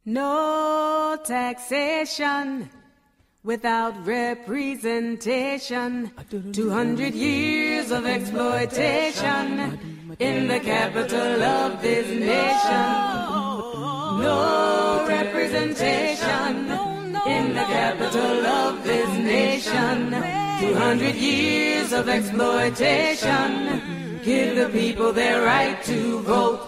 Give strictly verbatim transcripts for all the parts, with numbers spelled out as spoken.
No taxation without representation. Two hundred years of exploitation in the capital of this nation. No representation in the capital of this nation. Two hundred years of exploitation. Give the people their right to vote.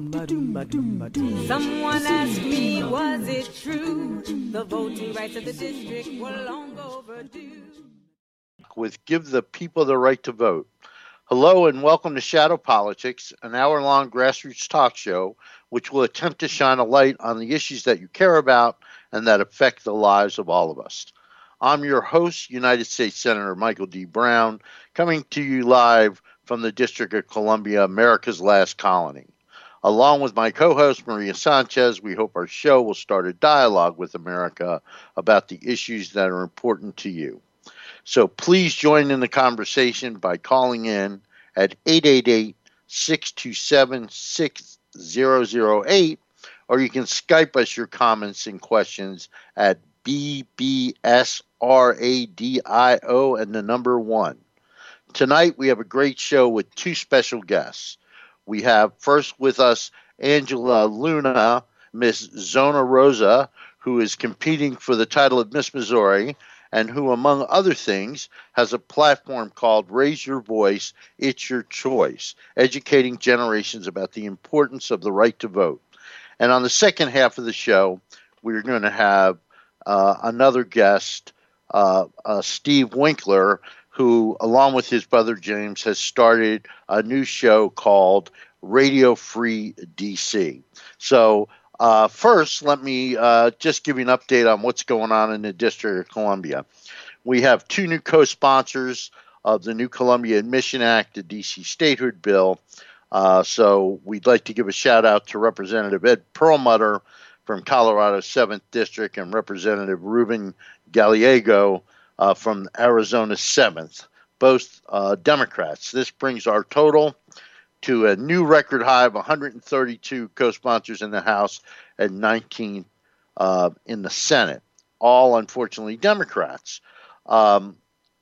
Someone asked me, was it true? The voting rights of the district were long overdue. With Give the People the Right to Vote. Hello and welcome to Shadow Politics, an hour-long grassroots talk show which will attempt to shine a light on the issues that you care about and that affect the lives of all of us. I'm your host, United States Senator Michael D. Brown, coming to you live from the District of Columbia, America's last colony. Along with my co-host, Maria Sanchez, we hope our show will start a dialogue with America about the issues that are important to you. So please join in the conversation by calling in at eight eight eight, six two seven, six zero zero eight, or you can Skype us your comments and questions at B B S Radio and the number one. Tonight, we have a great show with two special guests. We have first with us Angela Luna, Miss Zona Rosa, who is competing for the title of Miss Missouri, and who, among other things, has a platform called Raise Your Voice, It's Your Choice, educating generations about the importance of the right to vote. And on the second half of the show, we're going to have uh, another guest, uh, uh, Steve Winkler, who, along with his brother James, has started a new show called Radio Free D C. So uh, first, let me uh, just give you an update on what's going on in the District of Columbia. We have two new co-sponsors of the new Columbia Admission Act, the D C Statehood Bill. Uh, so we'd like to give a shout out to Representative Ed Perlmutter from Colorado's seventh District and Representative Ruben Gallego Uh, from Arizona's seventh, both uh, Democrats. This brings our total to a new record high of one hundred thirty-two co-sponsors in the House and nineteen uh, in the Senate, all unfortunately Democrats. Um,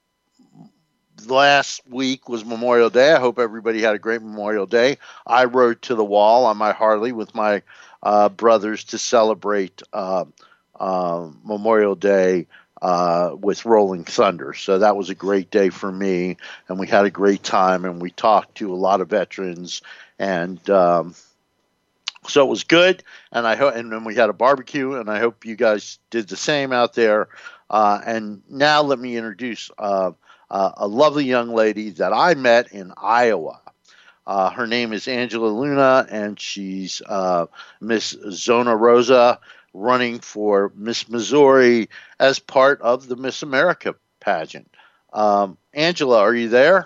last week was Memorial Day. I hope everybody had a great Memorial Day. I rode to the wall on my Harley with my uh, brothers to celebrate uh, uh, Memorial Day Uh, with Rolling Thunder. So that was a great day for me, and we had a great time, and we talked to a lot of veterans, and um, so it was good, and I hope, and then we had a barbecue, and I hope you guys did the same out there. Uh, and now let me introduce uh, uh, a lovely young lady that I met in Iowa. Uh, her name is Angela Luna, and she's uh, Miss Zona Rosa, running for Miss Missouri as part of the Miss America pageant. Um, Angela, are you there?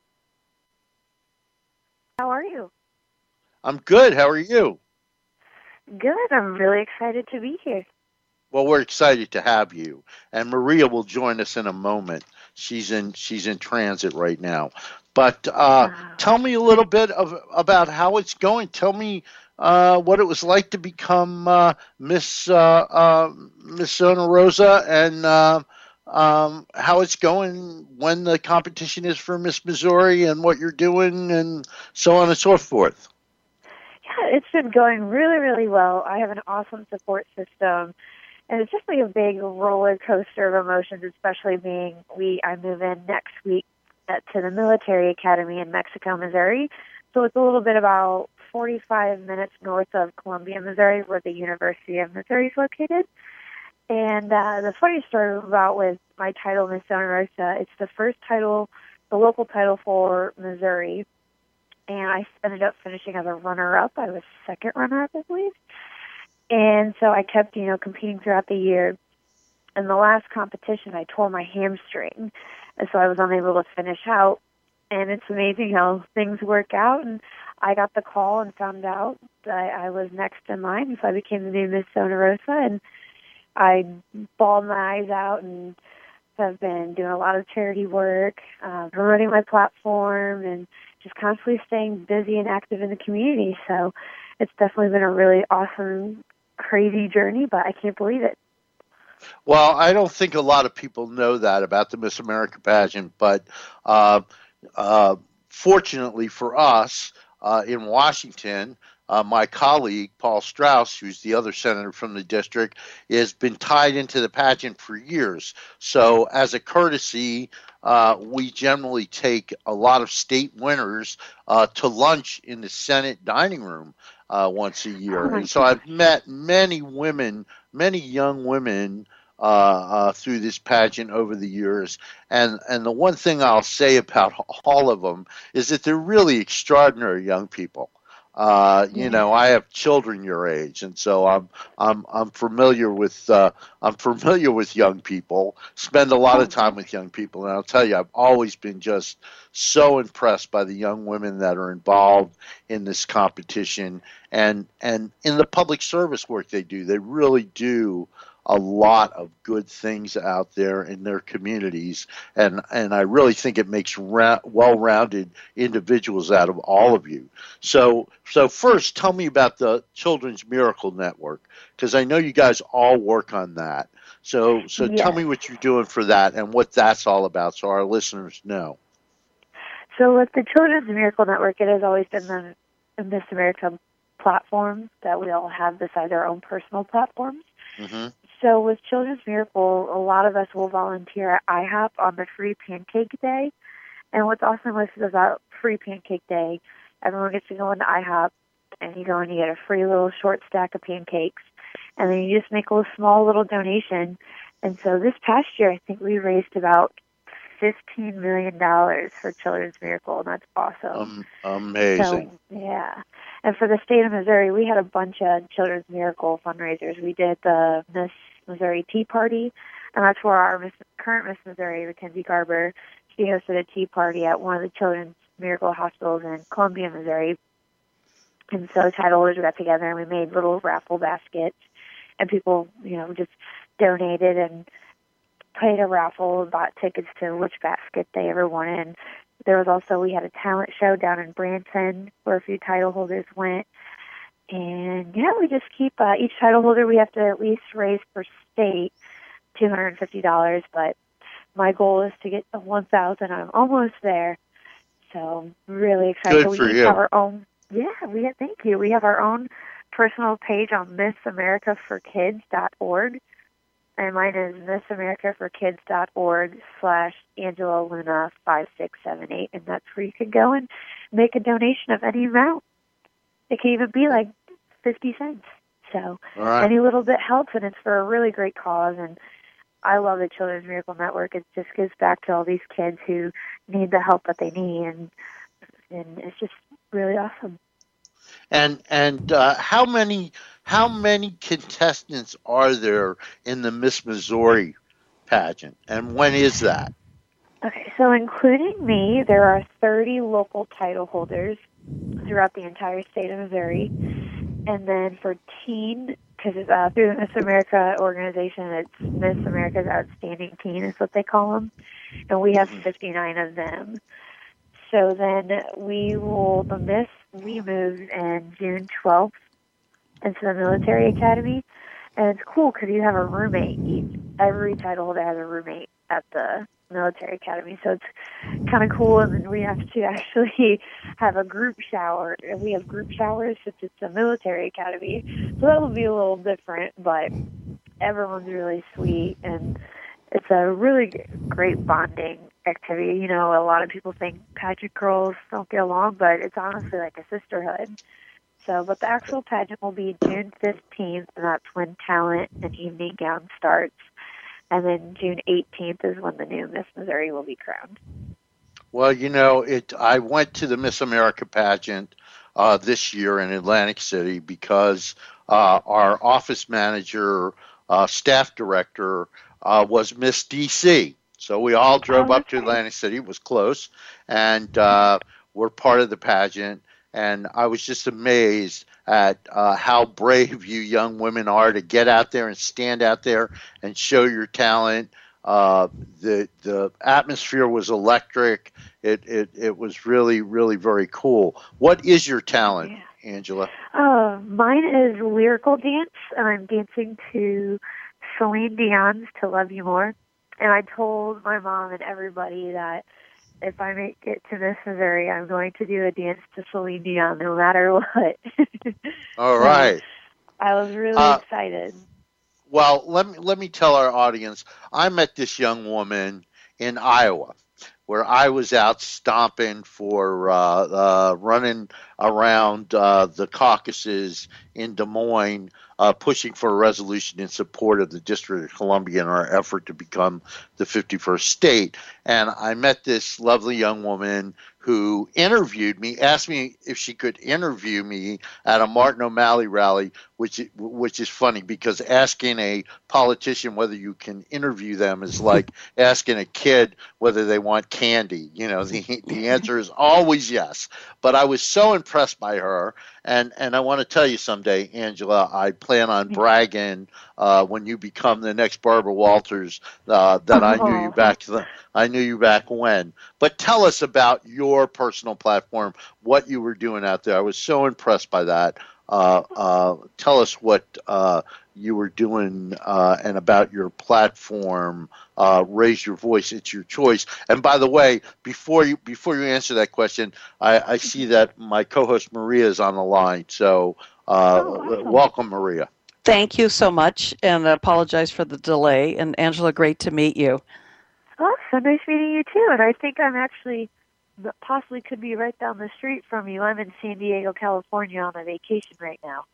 How are you? I'm good. How are you? Good. I'm really excited to be here. Well, we're excited to have you. And Maria will join us in a moment. She's in she's in transit right now. But uh, wow. Tell me a little bit of about how it's going. Tell me Uh, what it was like to become uh, Miss uh, uh, Miss Zona Rosa, and uh, um, how it's going, when the competition is for Miss Missouri, and what you're doing, and so on and so forth. Yeah, it's been going really, really well. I have an awesome support system, and it's just like a big roller coaster of emotions, especially being we I move in next week at, to the military academy in Mexico, Missouri. So it's a little bit about forty-five minutes north of Columbia, Missouri, where the University of Missouri is located. And uh, the funny story about with my title, Miss Zona Rosa, it's the first title, the local title for Missouri. And I ended up finishing as a runner-up. I was second runner-up, I believe. And so I kept, you know, competing throughout the year. In the last competition, I tore my hamstring, and so I was unable to finish out. And it's amazing how things work out. And I got the call and found out that I was next in line, so I became the new Miss Zona Rosa, and I bawled my eyes out and have been doing a lot of charity work, uh, promoting my platform, and just constantly staying busy and active in the community. So it's definitely been a really awesome crazy journey, but I can't believe it. Well, I don't think a lot of people know that about the Miss America pageant, but uh, uh, fortunately for us uh, in Washington, uh, my colleague, Paul Strauss, who's the other senator from the district, has been tied into the pageant for years. So as a courtesy, uh, we generally take a lot of state winners uh, to lunch in the Senate dining room uh, once a year. Oh, and so I've met many women, many young women uh, uh, through this pageant over the years. And, and the one thing I'll say about all of them is that they're really extraordinary young people. Uh, you yeah. know, I have children your age, and so I'm I'm I'm familiar with uh, I'm familiar with young people. Spend a lot of time with young people, and I'll tell you, I've always been just so impressed by the young women that are involved in this competition, and and in the public service work they do. They really do a lot of good things out there in their communities, and and I really think it makes ra- well-rounded individuals out of all of you. So so first, tell me about the Children's Miracle Network, because I know you guys all work on that. So so yes. tell me what you're doing for that and what that's all about, so our listeners know. So with the Children's Miracle Network, it has always been the, the Miss America platform that we all have besides our own personal platforms. Mm-hmm. So with Children's Miracle, a lot of us will volunteer at I HOP on the Free Pancake Day. And what's awesome is about Free Pancake Day, everyone gets to go into I HOP, and you go and you get a free little short stack of pancakes. And then you just make a little, small little donation. And so this past year, I think we raised about fifteen million dollars for Children's Miracle, and that's awesome. Um, amazing. So, yeah. And for the state of Missouri, we had a bunch of Children's Miracle fundraisers. We did the Miss Missouri Tea Party, and that's where our Miss, current Miss Missouri, Mackenzie Garber, she hosted a tea party at one of the Children's Miracle hospitals in Columbia, Missouri. And so title holders got together, and we made little raffle baskets, and people, you know, just donated and played a raffle, bought tickets to which basket they ever wanted. There was also, we had a talent show down in Branson where a few title holders went. And, yeah, we just keep, uh, each title holder, we have to at least raise per state two hundred fifty dollars. But my goal is to get to one thousand dollars. I'm almost there. So I'm really excited. Good for we you. have our own, yeah, we have, thank you. We have our own personal page on miss america for kids dot org. And mine is miss america for kids dot org slash Angela Luna five six seven eight. And that's where you can go and make a donation of any amount. It can even be like fifty cents. So right. Any little bit helps, and it's for a really great cause. And I love the Children's Miracle Network. It just gives back to all these kids who need the help that they need. And, and it's just really awesome. And and uh, how many how many contestants are there in the Miss Missouri pageant, and when is that? Okay, so including me, there are thirty local title holders throughout the entire state of Missouri, and then for teen, because uh, through the Miss America organization, it's Miss America's Outstanding Teen is what they call them, and we have fifty-nine of them. So then we will, the Miss, we move in June twelfth into the military academy. And it's cool because you have a roommate. Each, every title holder has a roommate at the military academy. So it's kind of cool. And then we have to actually have a group shower. And we have group showers since it's a military academy. So that will be a little different, but everyone's really sweet. And it's a really great bonding activity. You know, a lot of people think pageant girls don't get along, but it's honestly like a sisterhood. So, but the actual pageant will be June fifteenth, and that's when talent and evening gown starts. And then June eighteenth is when the new Miss Missouri will be crowned. Well, you know, it. I went to the Miss America pageant uh, this year in Atlantic City because uh, our office manager, uh, staff director, uh, was Miss D C. So we all drove oh, up to Atlantic City. It was close, and uh, we're part of the pageant. And I was just amazed at uh, how brave you young women are to get out there and stand out there and show your talent. Uh, the the atmosphere was electric. It, it it was really, really very cool. What is your talent yeah. Angela? Uh, mine is lyrical dance, and I'm dancing to Celine Dion's "To Love You More." And I told my mom and everybody that if I make it to Miss Missouri, I'm going to do a dance to Celine Dion, no matter what. All So right. I was really Uh, excited. Well, let me let me tell our audience. I met this young woman in Iowa, where I was out stomping for uh, uh, running around uh, the caucuses in Des Moines, uh, pushing for a resolution in support of the District of Columbia in our effort to become the fifty-first state. And I met this lovely young woman who interviewed me, asked me if she could interview me at a Martin O'Malley rally, which which is funny because asking a politician whether you can interview them is like asking a kid whether they want candy. You know, the the answer is always yes. But I was so impressed by her, and and I want to tell you someday, Angela, I plan on bragging uh, when you become the next Barbara Walters uh, that I knew you back the, I knew you back when. But tell us about your personal platform, what you were doing out there. I was so impressed by that. Uh, uh, tell us what uh, you were doing uh, and about your platform. Uh, raise your voice; it's your choice. And by the way, before you before you answer that question, I, I see that my co-host Maria is on the line. So, uh, Oh, awesome. welcome, Maria. Thank you so much, and I apologize for the delay. And Angela, great to meet you. Oh, so nice meeting you too. And I think I'm actually possibly could be right down the street from you. I'm in San Diego, California on a vacation right now.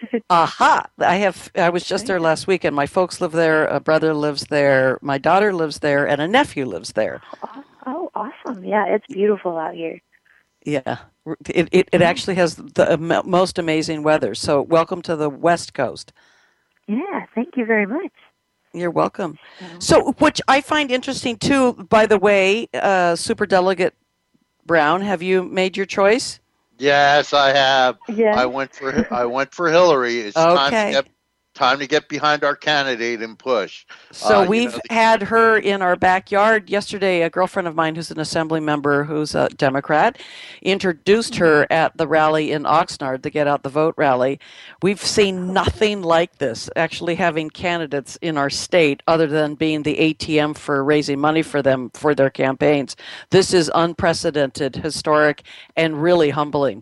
Aha! I have. I was just there last weekend. My folks live there. A brother lives there. My daughter lives there, and a nephew lives there. Oh, oh awesome! Yeah, it's beautiful out here. Yeah, it it, it actually has the most amazing weather. So welcome to the West Coast. Yeah, thank you very much. You're welcome. So, which I find interesting too. By the way, uh, Superdelegate Brown, have you made your choice? Yes, I have. Yeah. I went for I went for Hillary. It's Okay. time to get time to get behind our candidate and push. So Uh, we've you know, the, had her in our backyard yesterday. A girlfriend of mine who's an assembly member who's a Democrat introduced her at the rally in Oxnard, the Get Out the Vote rally. We've seen nothing like this, actually having candidates in our state other than being the A T M for raising money for them for their campaigns. This is unprecedented, historic, and really humbling.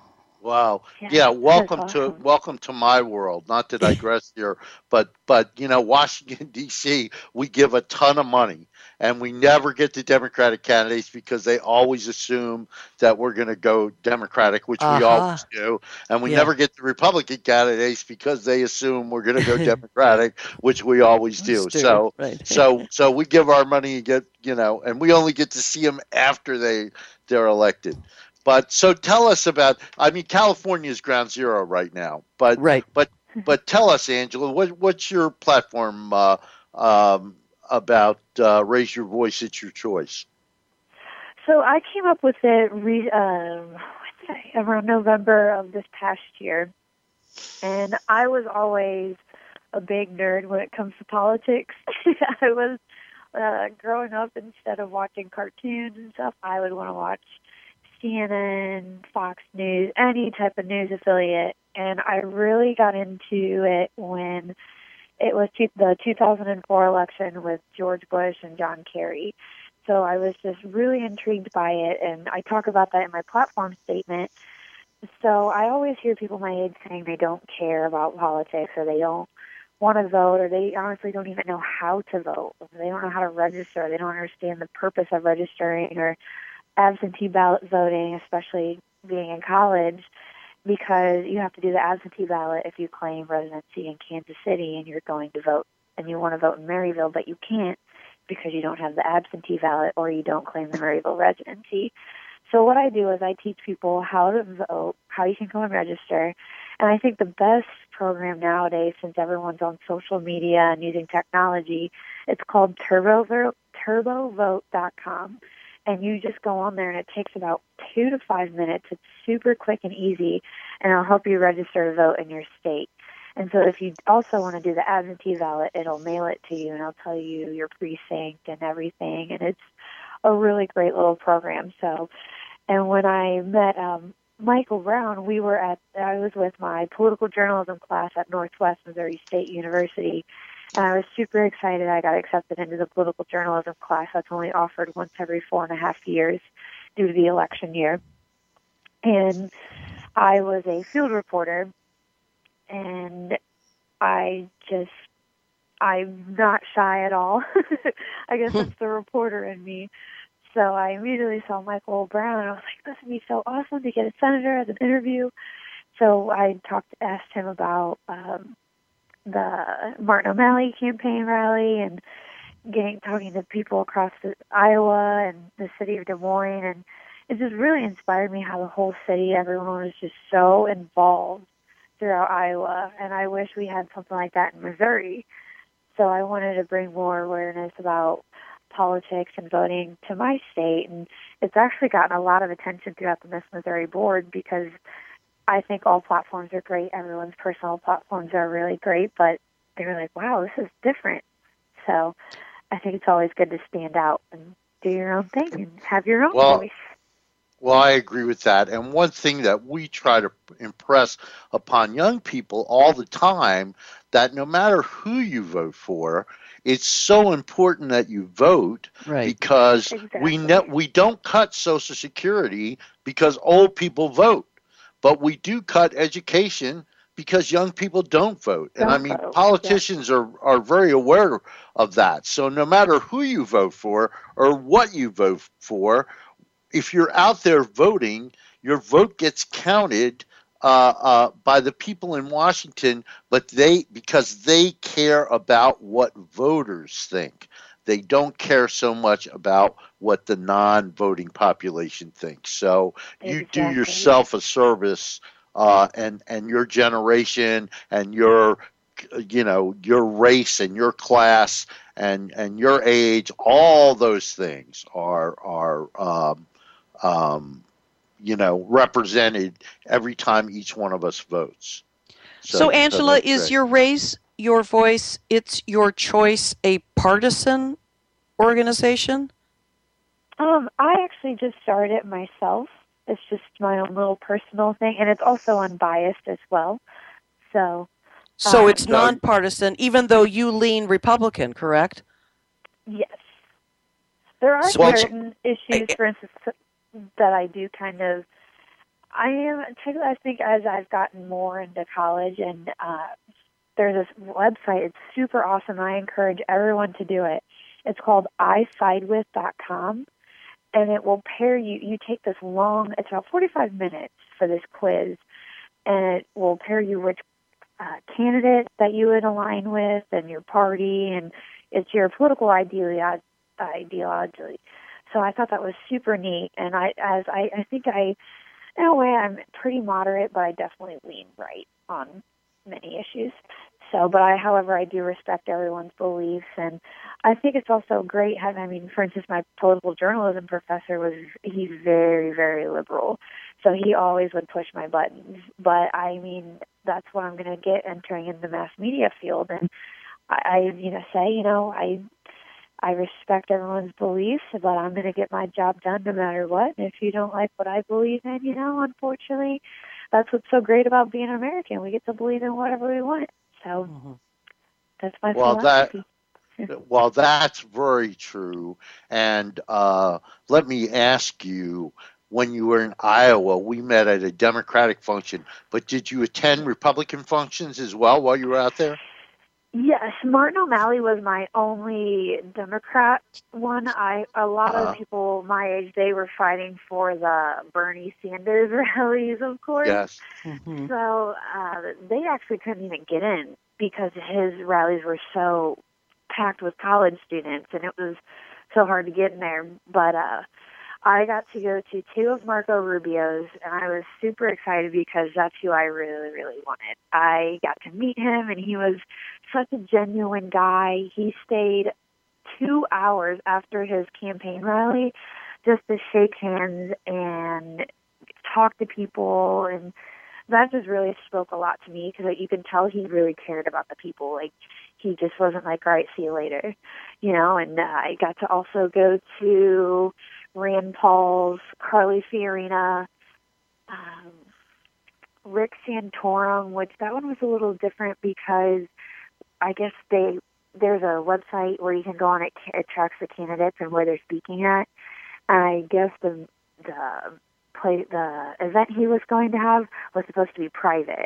Wow. Yeah, Yeah, welcome that's to awesome. welcome to my world. Not to digress here, but but you know, Washington D C, we give a ton of money and we never get the Democratic candidates because they always assume that we're going to go Democratic, which we Uh-huh. always do, and we Yeah. never get the Republican candidates because they assume we're going to go Democratic, which we always do. Always do, So right. so so we give our money and get, you know, and we only get to see them after they they're elected. But so tell us about, I mean, California is ground zero right now, but Right. but but tell us, Angela, what what's your platform uh, um, about uh, raise your voice, it's your choice? So I came up with it re- um, what's that, around November of this past year, and I was always a big nerd when it comes to politics. I was uh, growing up, instead of watching cartoons and stuff, I would want to watch C N N, Fox News, any type of news affiliate, and I really got into it when it was the two thousand four election with George Bush and John Kerry. So I was just really intrigued by it, and I talk about that in my platform statement. So I always hear people my age saying they don't care about politics, or they don't want to vote, or they honestly don't even know how to vote. They don't know how to register. They don't understand the purpose of registering or absentee ballot voting, especially being in college, because you have to do the absentee ballot if you claim residency in Kansas City and you're going to vote and you want to vote in Maryville, but you can't because you don't have the absentee ballot or you don't claim the Maryville residency. So what I do is I teach people how to vote, how you can go and register, and I think the best program nowadays, since everyone's on social media and using technology, it's called turbovote, turbovote dot com. And you just go on there, and it takes about two to five minutes. It's super quick and easy, and it'll help you register to vote in your state. And so if you also want to do the absentee ballot, it'll mail it to you, and it'll tell you your precinct and everything. And it's a really great little program. So, and when I met um, Michael Brown, we were at, I was with my political journalism class at Northwest Missouri State University, and I was super excited. I got accepted into the political journalism class that's only offered once every four and a half years due to the election year. And I was a field reporter, and I just, I'm not shy at all. I guess it's the reporter in me. So I immediately saw Michael Brown, and I was like, this would be so awesome to get a senator as an interview. So I talked, asked him about um, the Martin O'Malley campaign rally and getting talking to people across the, Iowa and the city of Des Moines. And it just really inspired me how the whole city, everyone was just so involved throughout Iowa. And I wish we had something like that in Missouri. So I wanted to bring more awareness about politics and voting to my state, and it's actually gotten a lot of attention throughout the Miss Missouri board because I think all platforms are great. Everyone's personal platforms are really great, but they were like, wow, this is different. So I think it's always good to stand out and do your own thing and have your own well, voice. Well, I agree with that. And one thing that we try to impress upon young people all the time, that no matter who you vote for, it's so important that you vote, right. because Exactly. we ne- we don't cut Social Security because old people vote, but we do cut education because young people don't vote. And Don't I mean, vote. politicians Yeah. are, are very aware of that. So no matter who you vote for or what you vote for, if you're out there voting, your vote gets counted uh, uh, by the people in Washington, but they because they care about what voters think. They don't care so much about what the non-voting population thinks. So you Exactly. do yourself a service, uh, and and your generation and your you know your race and your class and and your age. All those things are are um, um, you know, represented every time each one of us votes. So, So, Angela, so is great. your race, your voice, it's your choice a partisan organization? Um, I actually just started it myself. It's just my own little personal thing, and it's also unbiased as well. So, so um, it's nonpartisan, even though you lean Republican, correct? Yes. There are So, certain issues, for instance, that I do kind of, I am, I think as I've gotten more into college, and uh, there's this website, it's super awesome. I encourage everyone to do it. It's called i side with dot com, and it will pair you, you take this long, it's about forty-five minutes for this quiz, and it will pair you which uh, candidate that you would align with and your party, and it's your political ideology. ideology. So I thought that was super neat, and I, as I, I think I, in a way, I'm pretty moderate, but I definitely lean right on many issues. So, but I, however, I do respect everyone's beliefs, and I think it's also great having, I mean, for instance, my political journalism professor was, he's very, very liberal, so he always would push my buttons, but I mean, that's what I'm going to get entering in the mass media field, and I, I, you know, say, you know, I, I respect everyone's beliefs, but I'm going to get my job done no matter what. And if you don't like what I believe in, you know, unfortunately, that's what's so great about being an American. We get to believe in whatever we want. So mm-hmm. that's my well, philosophy. That, well, that's very true. And uh, let me ask you, when you were in Iowa, we met at a Democratic function, but did you attend Republican functions as well while you were out there? Yes, Martin O'Malley was my only Democrat one. I a lot uh, of people my age, they were fighting for the Bernie Sanders rallies, of course. Yes. Mm-hmm. So uh, they actually couldn't even get in because his rallies were so packed with college students, and it was so hard to get in there. But uh, I got to go to two of Marco Rubio's, and I was super excited because that's who I really, really wanted. I got to meet him, and he was such a genuine guy. He stayed two hours after his campaign rally just to shake hands and talk to people, and that just really spoke a lot to me because you can tell he really cared about the people. Like, he just wasn't like, all right, see you later, you know, and uh, I got to also go to Rand Paul's, Carly Fiorina, um, Rick Santorum, which that one was a little different because I guess they there's a website where you can go on it, it tracks the candidates and where they're speaking at. And I guess the the play the event he was going to have was supposed to be private,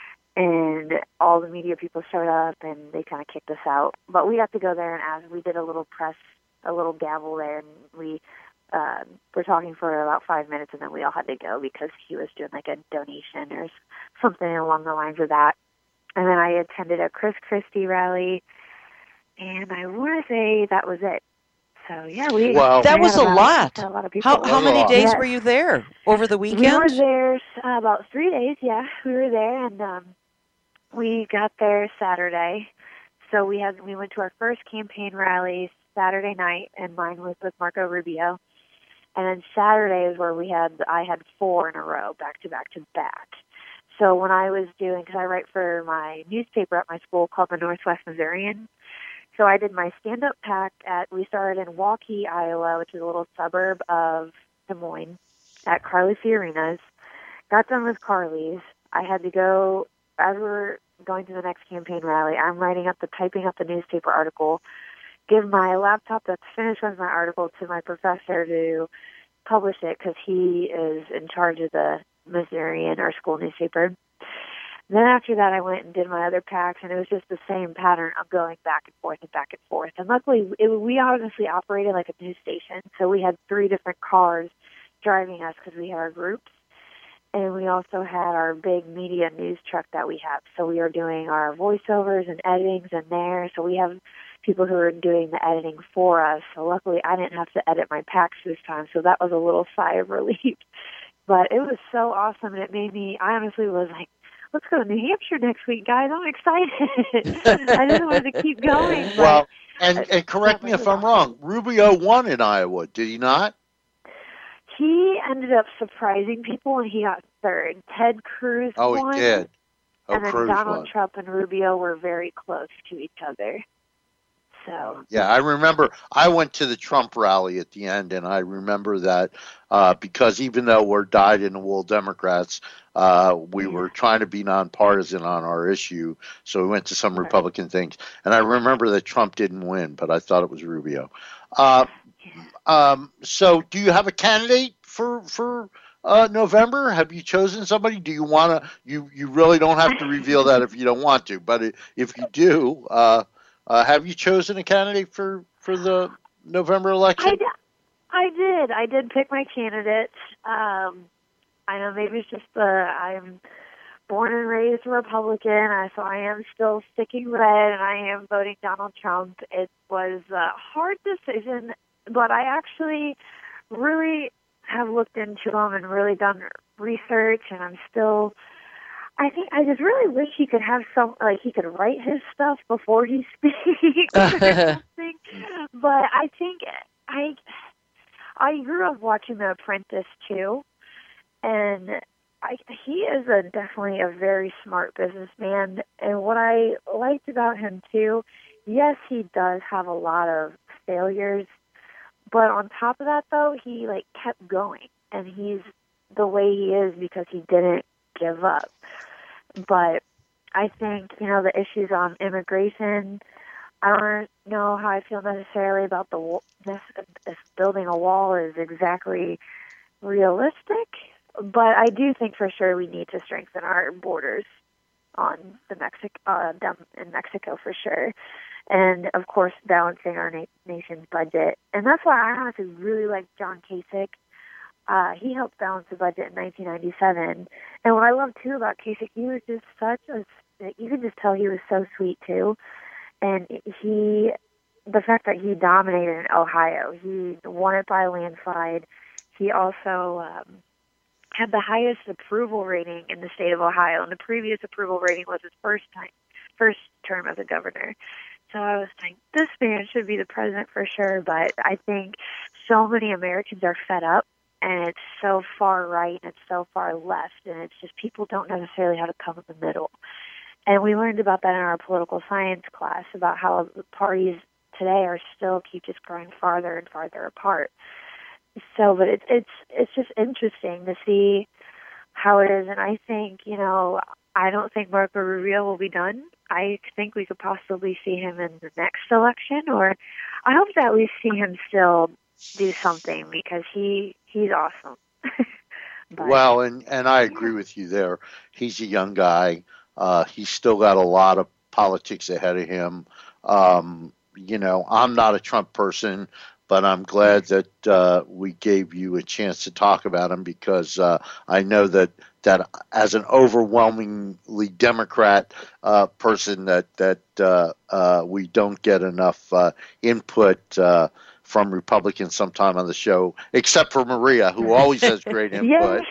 and all the media people showed up and they kind of kicked us out. But we got to go there, and as we did a little press, a little gavel there, and we uh, were talking for about five minutes, and then we all had to go because he was doing like a donation or something along the lines of that. And then I attended a Chris Christie rally, and I want to say that was it. So yeah, we Wow. That we was had a lot. A lot of people. How how That's a many lot. days Yes. were you there? Over the weekend? We were there uh, about three days. Yeah, we were there, and um, we got there Saturday. So we had we went to our first campaign rally Saturday night, and mine was with Marco Rubio. And then Saturday is where we had I had four in a row, back to back to back. So when I was doing, because I write for my newspaper at my school called the Northwest Missourian. So I did my stand-up pack at, we started in Waukee, Iowa, which is a little suburb of Des Moines, at Carly Fiorina's. Got done with Carly's. I had to go, as we were going to the next campaign rally, I'm writing up the, typing up the newspaper article, give my laptop that's finished with my article to my professor to publish it because he is in charge of the Missourian, our school newspaper. Then after that, I went and did my other packs, and it was just the same pattern of going back and forth and back and forth. And luckily, it, we honestly operated like a news station, so we had three different cars driving us because we had our groups, and we also had our big media news truck that we have. So we are doing our voiceovers and editings in there, so we have people who are doing the editing for us. So luckily, I didn't have to edit my packs this time, so that was a little sigh of relief. But it was so awesome, and it made me, I honestly was like, let's go to New Hampshire next week, guys. I'm excited. I just wanted to keep going. But Well, and, and correct me if I'm wrong, Rubio won in Iowa, did he not? He ended up surprising people, and he got third. Ted Cruz Oh, won. he did. Oh, and then Cruz Donald won. Trump and Rubio were very close to each other. So Yeah, I remember I went to the Trump rally at the end, and I remember that uh, because even though we're dyed-in-the-wool Democrats, uh, we were trying to be nonpartisan on our issue, so we went to some Right. Republican things. And I remember that Trump didn't win, but I thought it was Rubio. Uh, um, so do you have a candidate for for uh, November? Have you chosen somebody? Do you want to? You, you really don't have to reveal that if you don't want to, but if you do, uh, Uh, have you chosen a candidate for, for the November election? I, d- I did. I did pick my candidate. Um, I know maybe it's just the I'm born and raised a Republican, uh, so I am still sticking red, and I am voting Donald Trump. It was a hard decision, but I actually really have looked into him and really done research, and I'm still... I think I just really wish he could have some, like he could write his stuff before he speaks or something. But I think I, I grew up watching The Apprentice too, and I, he is a definitely a very smart businessman. And what I liked about him too, yes, he does have a lot of failures, but on top of that though, he like kept going, and he's the way he is because he didn't give up. But I think, you know, the issues on immigration, I don't know how I feel necessarily about the wall, this, this building a wall is exactly realistic, but I do think for sure we need to strengthen our borders on the Mexico, uh, down in Mexico for sure. And, of course, balancing our na- nation's budget. And that's why I honestly really like John Kasich. Uh, he helped balance the budget in nineteen ninety-seven. And what I love, too, about Kasich, he was just such a, you could just tell he was so sweet, too. And he, the fact that he dominated in Ohio, he won it by a landslide. He also um, had the highest approval rating in the state of Ohio. And the previous approval rating was his first time, first term as a governor. So I was like, this man should be the president for sure. But I think so many Americans are fed up. And it's so far right and it's so far left, and it's just people don't necessarily know how to come in the middle. And we learned about that in our political science class, about how the parties today are still keep just growing farther and farther apart. So, but it's it's it's just interesting to see how it is. And I think, you know, I don't think Marco Rubio will be done. I think we could possibly see him in the next election, or I hope to at least see him still do something because he he's awesome. But, well, and, and I agree with you there. He's a young guy. Uh, he's still got a lot of politics ahead of him. Um, you know, I'm not a Trump person, but I'm glad that uh, we gave you a chance to talk about him because uh, I know that, that as an overwhelmingly Democrat uh, person that that uh, uh, we don't get enough uh, input uh, from Republicans sometime on the show, except for Maria, who always has great input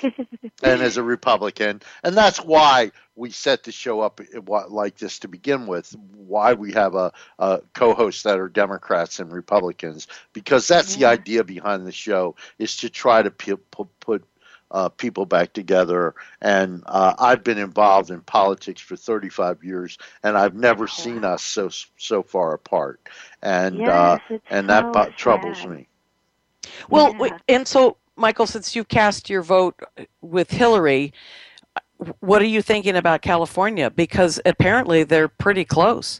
and is a Republican. And that's why we set the show up like this to begin with, why we have a, a co-hosts that are Democrats and Republicans, because that's yeah. the idea behind the show, is to try to p- p- put uh, people back together. And uh, I've been involved in politics for thirty-five years, and I've never seen us so so far apart. And yes, uh, and so that b- troubles sad. me. Well, Yeah. and so, Michael, since you cast your vote with Hillary, what are you thinking about California? Because apparently they're pretty close.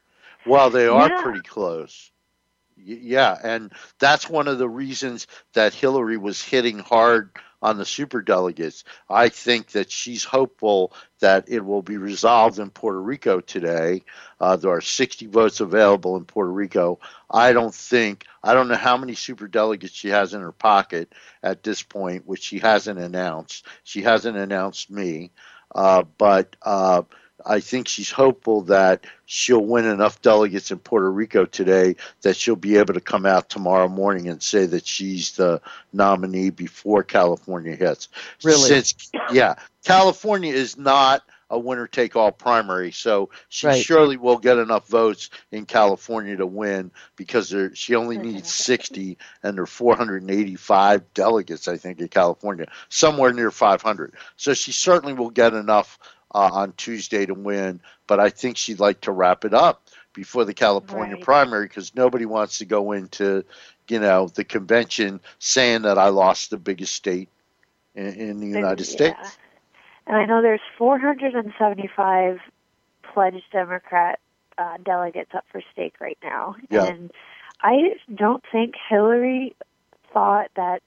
Well, they are Yeah. pretty close. Y- Yeah, and that's one of the reasons that Hillary was hitting hard on the superdelegates. I think that she's hopeful that it will be resolved in Puerto Rico today. Uh, there are sixty votes available in Puerto Rico. I don't think, I don't know how many superdelegates she has in her pocket at this point, which she hasn't announced. She hasn't announced me, uh, but uh, I think she's hopeful that she'll win enough delegates in Puerto Rico today that she'll be able to come out tomorrow morning and say that she's the nominee before California hits. Really? Since, yeah, California is not a winner-take-all primary, so she Right. surely will get enough votes in California to win because there, she only needs sixty, and there are four hundred eighty-five delegates, I think, in California, somewhere near five hundred. So she certainly will get enough Uh, on Tuesday to win, but I think she'd like to wrap it up before the California Right. primary because nobody wants to go into, you know, the convention saying that I lost the biggest state in, in the United Yeah. States. And I know there's four hundred seventy-five pledged Democrat uh, delegates up for stake right now. Yeah. And I don't think Hillary thought that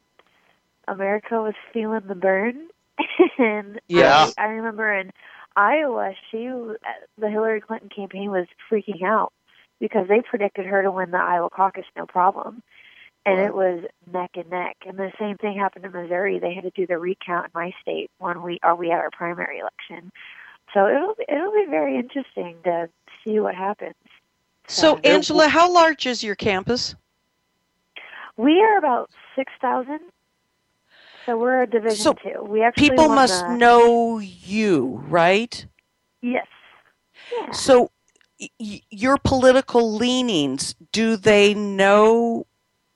America was feeling the burn. and Yeah. I, I remember in Iowa, she the Hillary Clinton campaign was freaking out because they predicted her to win the Iowa caucus no problem. And Right. it was neck and neck. And the same thing happened in Missouri. They had to do the recount in my state when we or we had our primary election. So it'll it'll be very interesting to see what happens. So, Yeah. Angela, how large is your campus? We are about six thousand. So we're a division So two. We actually People won must the, know you, right? Yes. Yeah. So y- your political leanings, do they know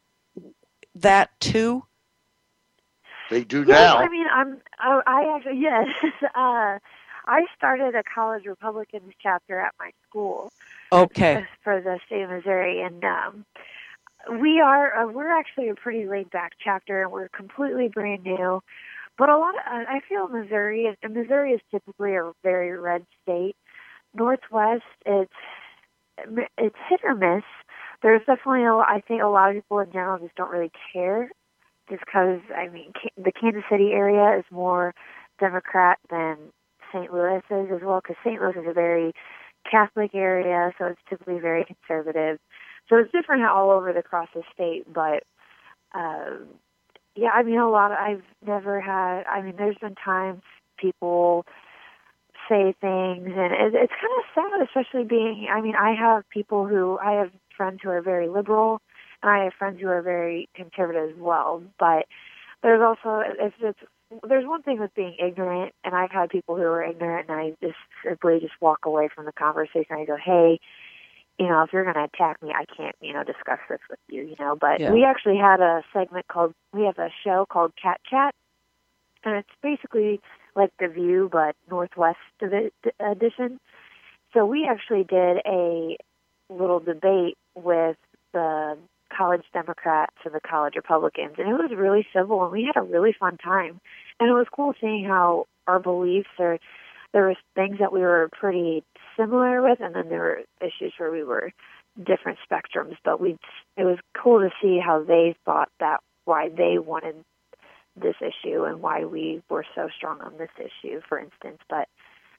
that too? They do Yes, now. I mean, I'm. I, I actually yes. uh, I started a college Republicans chapter at my school. Okay. For the state of Missouri, and um, we are. Uh, we're actually a pretty laid back chapter, and we're completely brand new. But a lot of uh, I feel Missouri. And Missouri is typically a very red state. Northwest, it's it's hit or miss. There's definitely a, I think a lot of people in general just don't really care. Just because, I mean, the Kansas City area is more Democrat than Saint Louis is as well, because Saint Louis is a very Catholic area, so it's typically very conservative. So it's different all over the across the state, but um, yeah, I mean, a lot of, I've never had, I mean, there's been times people say things, and it, it's kind of sad, especially being, I mean, I have people who, I have friends who are very liberal, and I have friends who are very conservative as well. But there's also, if it's, there's one thing with being ignorant, and I've had people who are ignorant, and I just simply just walk away from the conversation. I go, hey, you know, if you're going to attack me, I can't, you know, discuss this with you, you know. But Yeah. we actually had a segment called, we have a show called Cat Chat, and it's basically like The View, but Northwest edition. So we actually did a little debate with the college Democrats and the college Republicans, and it was really civil, and we had a really fun time. And it was cool seeing how our beliefs are, there were things that we were pretty similar with, and then there were issues where we were different spectrums, but we, it was cool to see how they thought that, why they wanted this issue and why we were so strong on this issue, for instance. But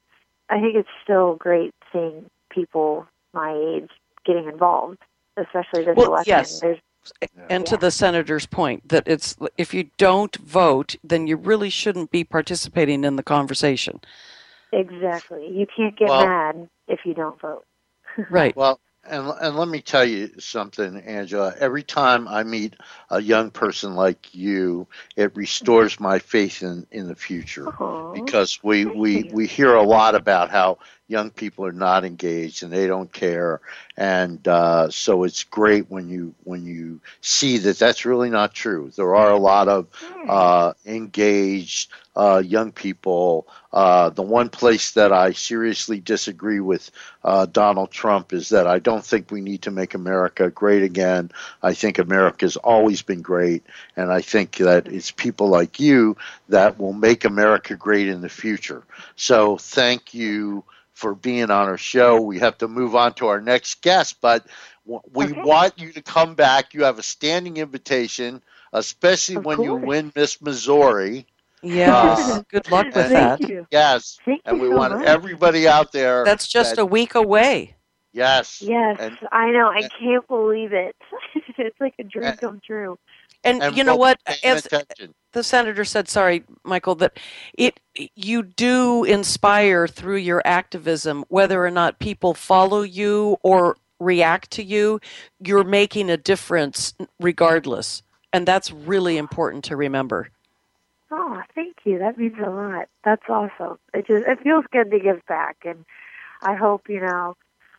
I think it's still great seeing people my age getting involved, especially this Well, election. yes. There's, And to Yeah. the senator's point, that it's if you don't vote, then you really shouldn't be participating in the conversation. exactly. You can't get Well- mad if you don't vote. Right. Well, and and let me tell you something, Angela. Every time I meet a young person like you, it restores my faith in, in the future. Aw, Because we, thank we, you. we hear a lot about how young people are not engaged and they don't care, and uh, so it's great when you when you see that that's really not true. There are a lot of uh, engaged uh, young people. Uh, the one place that I seriously disagree with uh, Donald Trump is that I don't think we need to make America great again. I think America's always been great, and I think that it's people like you that will make America great in the future. So thank you for being on our show. We have to move on to our next guest, but w- we Okay. want you to come back. You have a standing invitation, especially Of when you course. win Miss Missouri. Yes. Uh, Good luck with and- that. Thank you. Yes, Thank and you we so want much. everybody out there. That's just that- a week away. yes. Yes, And- I know. I and- can't believe it. It's like a dream And- come true. And, and you know we'll what? be paying As attention. the senator said, sorry, Michael, that it you do inspire through your activism, whether or not people follow you or react to you, you're making a difference regardless. And that's really important to remember. Oh, thank you. That means a lot. That's awesome. It just it feels good to give back, and I hope you know.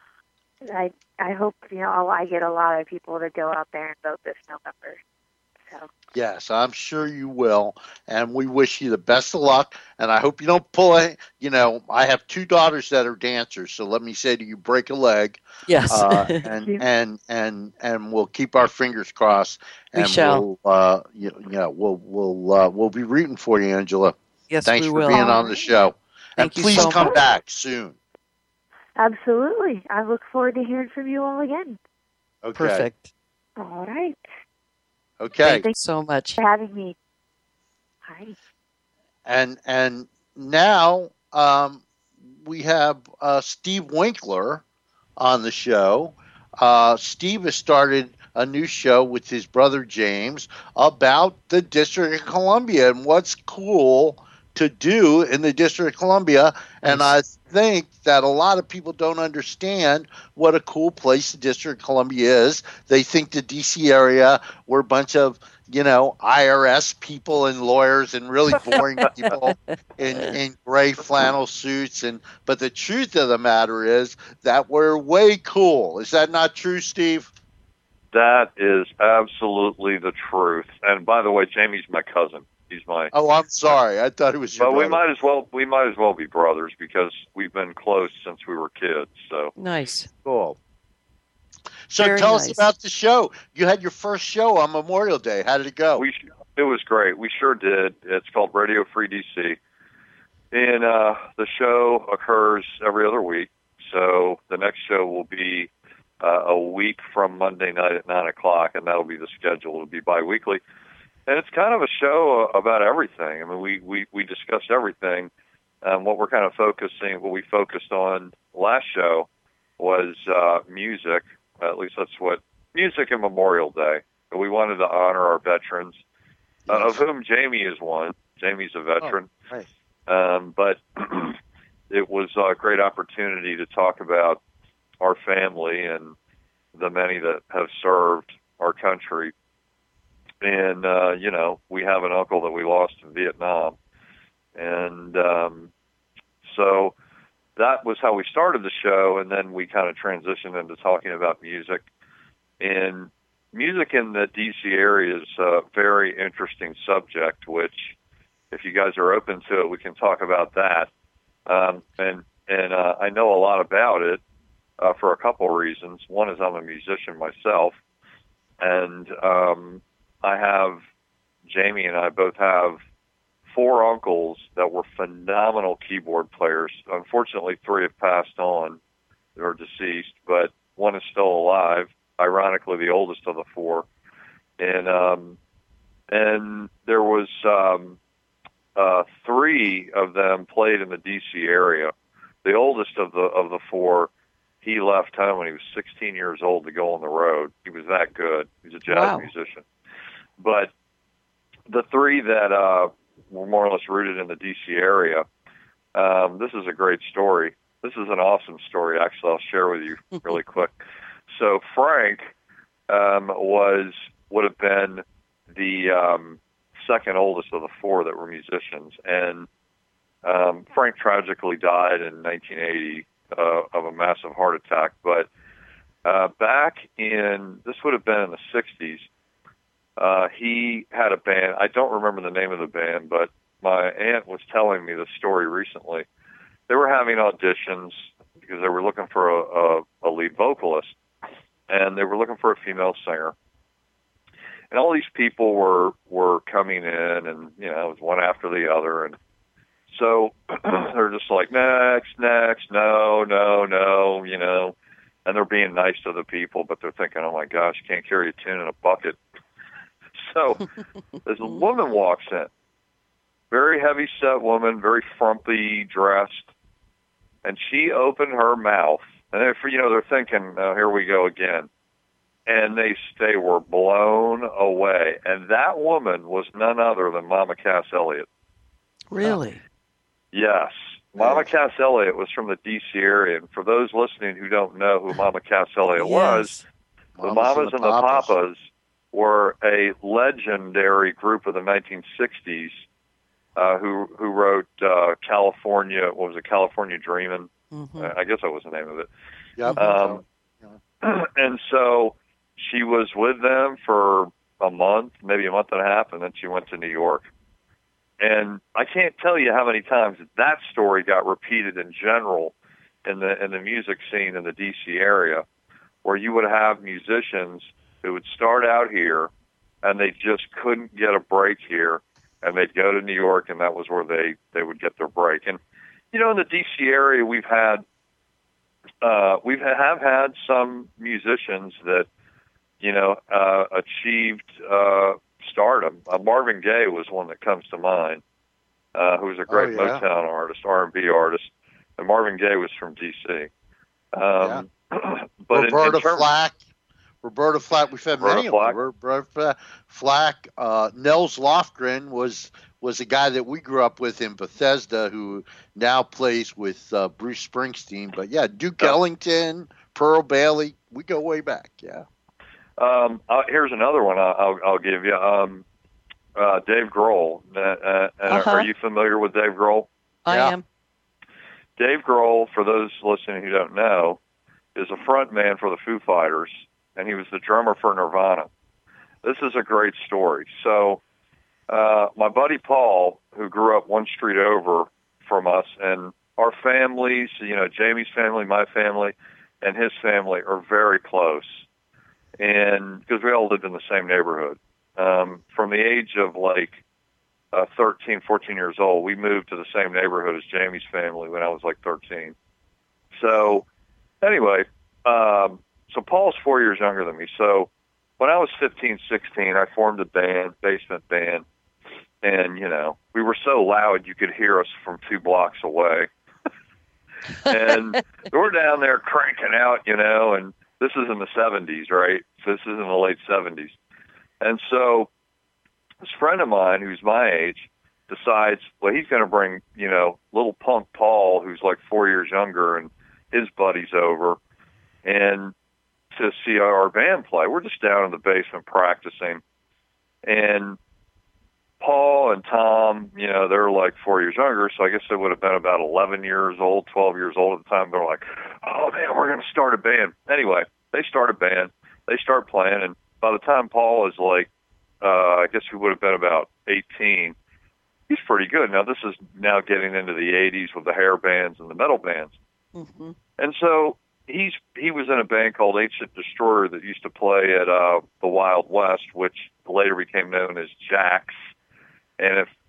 I I hope you know I get a lot of people to go out there and vote this November. So Yes, I'm sure you will, and we wish you the best of luck. And I hope you don't pull a. You know, I have two daughters that are dancers, so let me say to you, break a leg, Yes. uh, you. and and and and we'll keep our fingers crossed. We And shall. We'll, uh, you, you know, we'll we'll uh, we'll be rooting for you, Angela. Yes, Thanks we for will. being All on the right. show. Thank and you please so come much. back soon. Absolutely. I look forward to hearing from you all again. Okay. Perfect. All right. Okay. Thank you so much. For having me. All right. And and now um, we have uh, Steve Winkler on the show. Uh, Steve has started a new show with his brother James about the District of Columbia and what's cool to do in the District of Columbia. And I Nice. think that a lot of people don't understand what a cool place the District of Columbia is. They think the D C area were a bunch of, you know, I R S people and lawyers and really boring people in, in gray flannel suits. And but the truth of the matter is that we're way cool. Is that not true, Steve? That is absolutely the truth. And by the way, Jamie's my cousin. He's my. Oh, I'm sorry. I thought it was your But we brother. might as well we might as well be brothers because we've been close since we were kids. So Nice. Cool. So Very tell nice. us about the show. You had your first show on Memorial Day. How did it go? we it was great. We sure did. It's called Radio Free D C, and uh, the show occurs every other week. So the next show will be uh, a week from Monday night at nine o'clock, and that'll be the schedule. It'll be biweekly. And it's kind of a show about everything. I mean, we, we, we discuss everything. Um, what we're kind of focusing, what we focused on last show was uh, music. At least that's what, music and Memorial Day. We wanted to honor our veterans, uh, of whom Jamie is one. Jamie's a veteran. Oh, right. Um, but it was a great opportunity to talk about our family and the many that have served our country. And, uh, you know, we have an uncle that we lost in Vietnam. And um, so that was how we started the show, and then we kind of transitioned into talking about music. And music in the D C area is a very interesting subject, which, if you guys are open to it, we can talk about that. Um, and and uh, I know a lot about it uh, for a couple of reasons. One is I'm a musician myself, and um, I have, Jamie and I both have four uncles that were phenomenal keyboard players. Unfortunately, three have passed on or deceased, but one is still alive, ironically the oldest of the four. And um, and there was um, uh, three of them played in the D C area. The oldest of the of the four, he left home when he was sixteen years old to go on the road. He was that good. He's a jazz Wow. musician. But the three that uh, were more or less rooted in the D C area, um, this is a great story. This is an awesome story, actually. I'll share with you really quick. So Frank um, was would have been the um, second oldest of the four that were musicians, and um, Frank tragically died in nineteen eighty uh, of a massive heart attack. But uh, back in, this would have been in the sixties, uh, he had a band. I don't remember the name of the band, but my aunt was telling me the story recently. They were having auditions because they were looking for a, a, a lead vocalist, and they were looking for a female singer. And all these people were were coming in, and you know, it was one after the other, and so they're just like, next, next, no, no, no, you know, and they're being nice to the people, but they're thinking, oh my gosh, can't carry a tune in a bucket. So this woman walks in, very heavy set woman, very frumpy dressed, and she opened her mouth, and if you know, they're thinking, oh, here we go again. And they they were blown away. And that woman was none other than Mama Cass Elliot. Really? Yes. Mama Cass Elliot was from the D C area. And for those listening who don't know who Mama Cass Elliot Yes. was, the Mamas Mamas and the Papas were a legendary group of the nineteen sixties uh, who who wrote uh, California, what was it, California Dreamin'? Mm-hmm. Uh, I guess that was the name of it. Yep. Um, and so she was with them for a month, maybe a month and a half, and then she went to New York. And I can't tell you how many times that story got repeated in general in the in the music scene in the D C area, where you would have musicians who would start out here and they just couldn't get a break here, and they'd go to New York, and that was where they, they would get their break. And, you know, in the D C area, we've had uh, we have had some musicians that, you know, uh, achieved uh, stardom. Uh, Marvin Gaye was one that comes to mind, uh, who was a great Oh, yeah. Motown artist, R and B artist. And Marvin Gaye was from D C. Um, but in, Roberta in terms, Flack. Roberta Flack. We've had Roberta many Flack. of them. Roberta Flack. Uh, Nels Lofgren was was a guy that we grew up with in Bethesda, who now plays with uh, Bruce Springsteen. But yeah, Duke Yeah. Ellington, Pearl Bailey. We go way back. Yeah. Um, uh, here's another one I'll, I'll, I'll give you. Um, uh, Dave Grohl. Uh, uh, and Uh-huh. Are you familiar with Dave Grohl? I Yeah. am. Dave Grohl, for those listening who don't know, is a front man for the Foo Fighters, and he was the drummer for Nirvana. This is a great story. So uh, my buddy Paul, who grew up one street over from us, and our families, you know, Jamie's family, my family, and his family are very close. And because we all lived in the same neighborhood. Um, from the age of like uh, thirteen, fourteen years old, we moved to the same neighborhood as Jamie's family when I was like thirteen. So anyway, um, so Paul's four years younger than me. So when I was fifteen, sixteen, I formed a band, basement band. And, you know, we were so loud you could hear us from two blocks away. And we're down there cranking out, you know, and this is in the seventies, right? This is in the late seventies. And so this friend of mine who's my age decides, well, he's going to bring, you know, little punk Paul, who's like four years younger, and his buddies over, and to see our band play. We're just down in the basement practicing. And Paul and Tom, you know, they're like four years younger, so I guess they would have been about eleven years old, twelve years old at the time. They're like, oh, man, we're going to start a band. Anyway, they start a band. They start playing, and by the time Paul is like, uh, I guess he would have been about eighteen, he's pretty good. Now, this is now getting into the eighties with the hair bands and the metal bands. Mm-hmm. And so he's he was in a band called Ancient Destroyer that used to play at uh, the Wild West, which later became known as Jack's. And if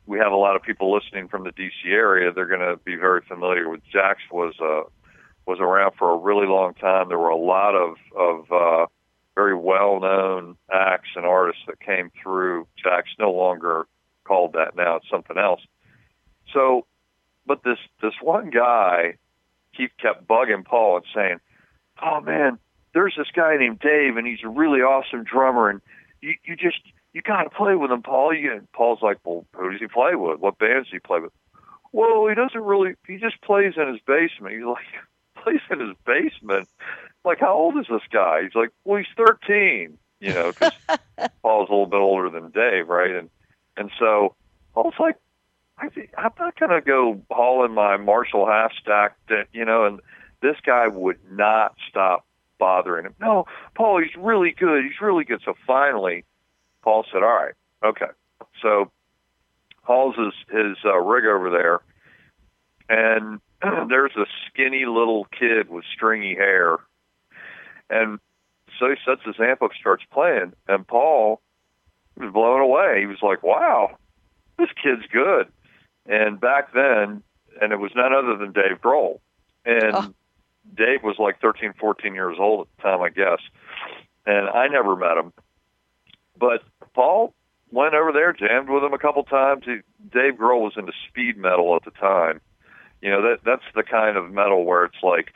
we have a lot of people listening from the D C area. They're going to be very familiar with Jax. Was uh, was around for a really long time. There were a lot of of uh, very well-known acts and artists that came through. Jax no longer called that now; it's something else. So, but this this one guy, he kept bugging Paul and saying, "Oh man, there's this guy named Dave, and he's a really awesome drummer, and you you just you got to play with him, Paul." You, and Paul's like, "Well, who does he play with? What bands does he play with?" "Well, he doesn't really. He just plays in his basement." He's like, "Plays in his basement? Like, how old is this guy?" He's like, "Well, he's thirteen." You know, because Paul's a little bit older than Dave, right? And and so Paul's like, I think, "I'm not going to go hauling my Marshall half stack, that, you know." And this guy would not stop bothering him. "No, Paul, he's really good. He's really good." So finally, Paul said, "All right, okay." So Paul's his, his uh, rig over there, and there's a skinny little kid with stringy hair. And so he sets his amp up, starts playing, and Paul was blown away. He was like, "Wow, this kid's good." And back then, and it was none other than Dave Grohl. And oh. Dave was like thirteen, fourteen years old at the time, I guess. And I never met him. But Paul went over there, jammed with him a couple times. He, Dave Grohl was into speed metal at the time. You know, that that's the kind of metal where it's like,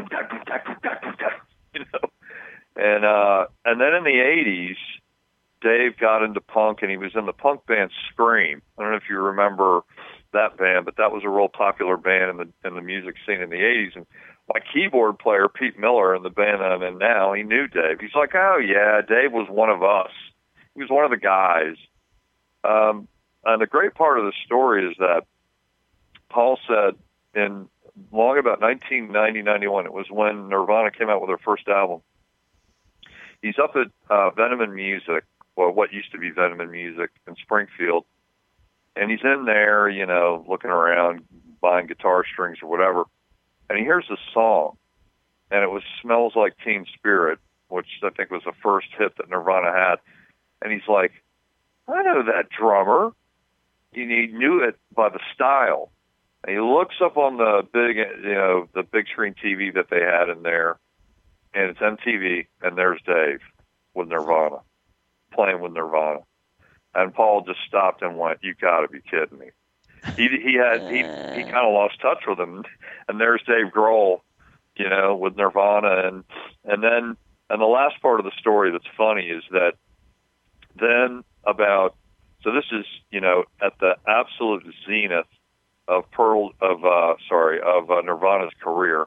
you know. And uh, and then in the eighties, Dave got into punk, and he was in the punk band Scream. I don't know if you remember that band, but that was a real popular band in the in the music scene in the eighties. And my keyboard player, Pete Miller, in the band that I'm in now, he knew Dave. He's like, "Oh, yeah, Dave was one of us. He was one of the guys." Um, and the great part of the story is that Paul said in long about nineteen ninety, ninety-one, it was when Nirvana came out with their first album. He's up at uh, Venom and Music, well, what used to be Venom and Music in Springfield, and he's in there, you know, looking around, buying guitar strings or whatever, and he hears this song, and it was "Smells Like Teen Spirit," which I think was the first hit that Nirvana had, and he's like, "I know that drummer." He knew it by the style. And he looks up on the big, you know, the big screen T V that they had in there, and it's M T V, and there's Dave with Nirvana, playing with Nirvana. And Paul just stopped and went, "You got to be kidding me." He he had he he kind of lost touch with him, and there's Dave Grohl, you know, with Nirvana, and and then and the last part of the story that's funny is that then about so this is, you know, at the absolute zenith of Pearl of uh, sorry of uh, Nirvana's career,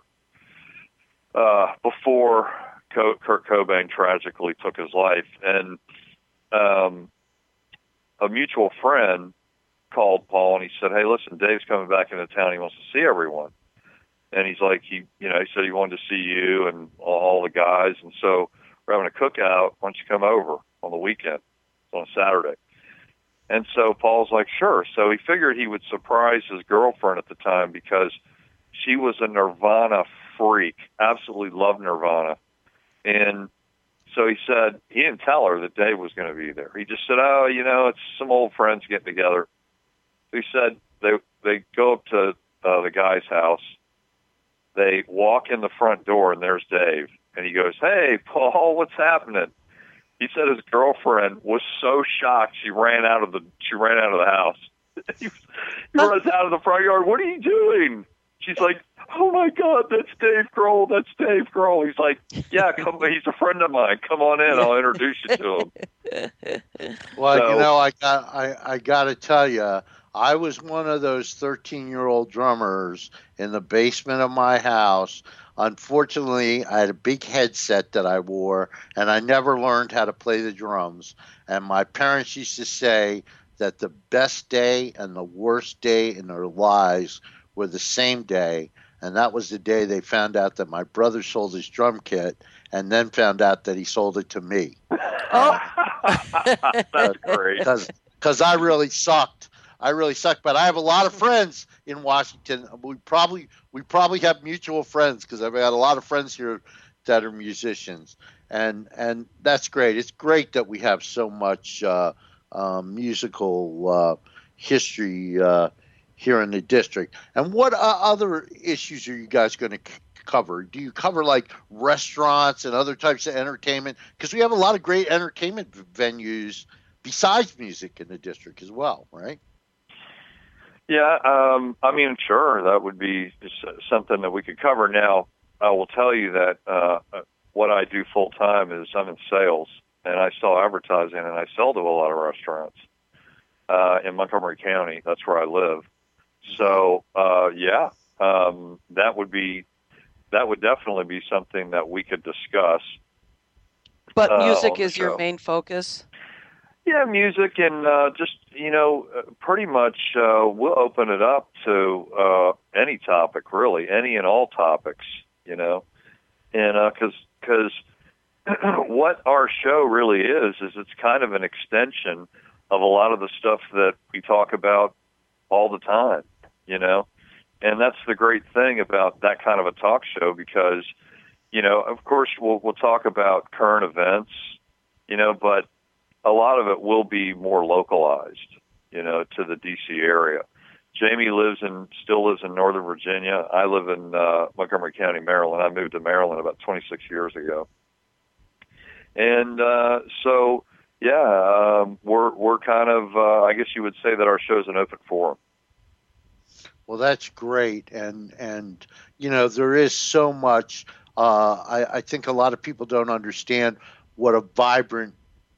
uh, before Co- Kurt Cobain tragically took his life, and um, a mutual friend called Paul and he said, "Hey, listen, Dave's coming back into town. He wants to see everyone." And he's like, he you know he said he wanted to see you and all the guys, and so we're having a cookout. Why don't you come over on the weekend? It's on a Saturday. And so Paul's like, "Sure." So he figured he would surprise his girlfriend at the time because she was a Nirvana freak, absolutely loved Nirvana. And so he said, he didn't tell her that Dave was going to be there. He just said, "Oh, you know, it's some old friends getting together." So he said they they go up to uh, the guy's house. They walk in the front door, and there's Dave. And he goes, "Hey, Paul, what's happening?" He said his girlfriend was so shocked she ran out of the she ran out of the house. he, he runs out of the front yard. "What are you doing?" She's like, "Oh my God, that's Dave Grohl. That's Dave Grohl." He's like, "Yeah, come. He's a friend of mine. Come on in. I'll introduce you to him." Well, so, you know, I got I, I got to tell you, I was one of those thirteen-year-old drummers in the basement of my house. Unfortunately, I had a big headset that I wore, and I never learned how to play the drums. And my parents used to say that the best day and the worst day in their lives were the same day, and that was the day they found out that my brother sold his drum kit and then found out that he sold it to me. Oh. That's great. Because I really sucked. I really suck, but I have a lot of friends in Washington. We probably we probably have mutual friends because I've got a lot of friends here that are musicians, and and that's great. It's great that we have so much uh, um, musical uh, history uh, here in the district. And what uh, other issues are you guys going to c- cover? Do you cover like restaurants and other types of entertainment? Because we have a lot of great entertainment venues besides music in the district as well, right? Yeah, um, I mean, sure, that would be something that we could cover. Now, I will tell you that uh, what I do full time is I'm in sales, and I sell advertising, and I sell to a lot of restaurants uh, in Montgomery County. That's where I live. So, uh, yeah, um, that would be that would definitely be something that we could discuss. But uh, music on the is your show. main focus? Yeah, music and uh, just, you know, uh, pretty much uh, we'll open it up to uh, any topic, really, any and all topics, you know. And because because what our show really is, is it's kind of an extension of a lot of the stuff that we talk about all the time, you know. And that's the great thing about that kind of a talk show because, you know, of course, we'll, we'll talk about current events, you know, but a lot of it will be more localized, you know, to the D C area. Jamie lives in, still lives in Northern Virginia. I live in uh, Montgomery County, Maryland. I moved to Maryland about twenty-six years ago. And uh, so, yeah, um, we're we're kind of, uh, I guess you would say that our show is an open forum. Well, that's great. And, and you know, there is so much. Uh, I, I think a lot of people don't understand what a vibrant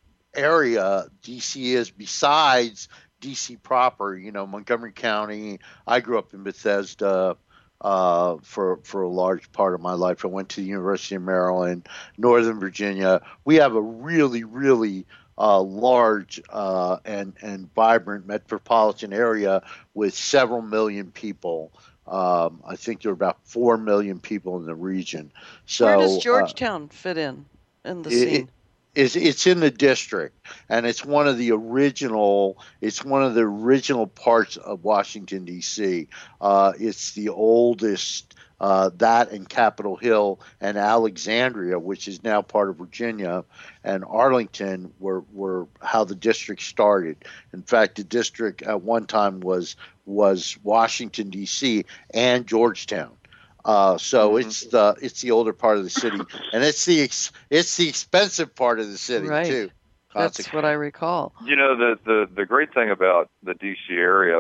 area D C is besides D C proper. You know, Montgomery County. I grew up in Bethesda uh, for for a large part of my life. I went to the University of Maryland, Northern Virginia. We have a really, really uh, large uh, and and vibrant metropolitan area with several million people. Um, I think there are about four million people in the region. So, where does uh, Georgetown fit in in the it, scene? It's, it's in the district, and it's one of the original. It's one of the original parts of Washington D C. Uh, it's the oldest. Uh, that and Capitol Hill and Alexandria, which is now part of Virginia, and Arlington were were how the district started. In fact, the district at one time was was Washington D C and Georgetown. Uh, so Mm-hmm. it's the it's the older part of the city, and it's the ex, it's the expensive part of the city Right. too. That's what I recall. You know, the, the, the great thing about the D C area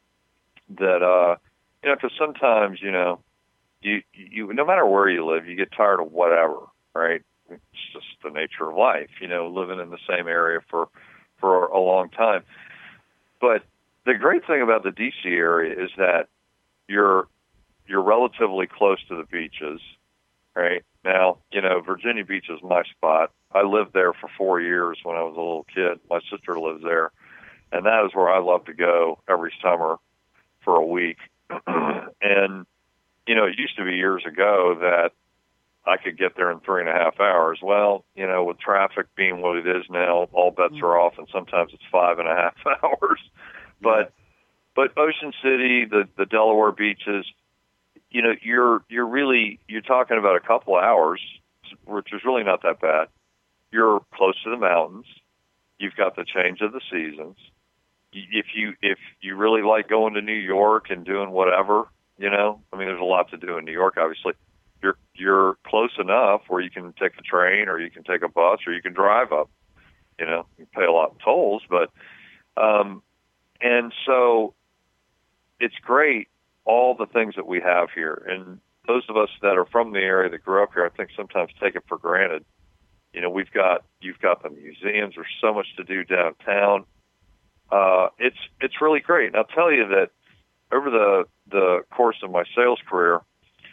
that, uh, you know, because sometimes, you know, you, you, no matter where you live, you get tired of whatever, right? It's just the nature of life, you know, living in the same area for, for a long time. But the great thing about the D C area is that you're, you're relatively close to the beaches, right? Now, you know, Virginia Beach is my spot. I lived there for four years when I was a little kid. My sister lives there, and that is where I love to go every summer for a week. And, you know, it used to be years ago that I could get there in three and a half hours. Well, you know, with traffic being what it is now, all bets are off, and sometimes it's five and a half hours. But, but Ocean City, the, the Delaware beaches, you know, you're you're really you're talking about a couple of hours, which is really not that bad. You're close to the mountains. You've got the change of the seasons. If you if you really like going to New York and doing whatever, you know, I mean, there's a lot to do in New York. Obviously, you're you're close enough where you can take a train or you can take a bus or you can drive up. You know, you pay a lot of tolls, but um, and so it's great. All the things that we have here. And those of us that are from the area that grew up here, I think sometimes take it for granted. You know, we've got, you've got the museums. There's so much to do downtown. Uh, it's, it's really great. And I'll tell you that over the, the course of my sales career,